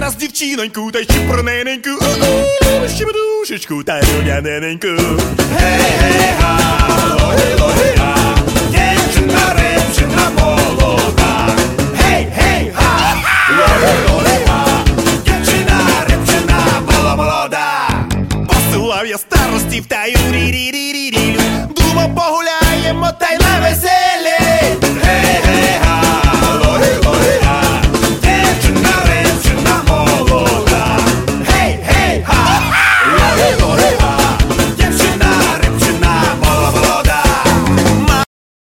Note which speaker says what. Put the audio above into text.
Speaker 1: раз дівчиноньку, та й чіпурнененьку, щебедушечку, та рюнянененьку. Гей-гей-га, логі-логі-га, дівчина, рибчина молода. Гей-гей-га, логі-логі-га, дівчина, рибчина молода. Посилав я старостів та ю-рі-рі-рі-рі-рі, думав, погуляємо та й на веселі.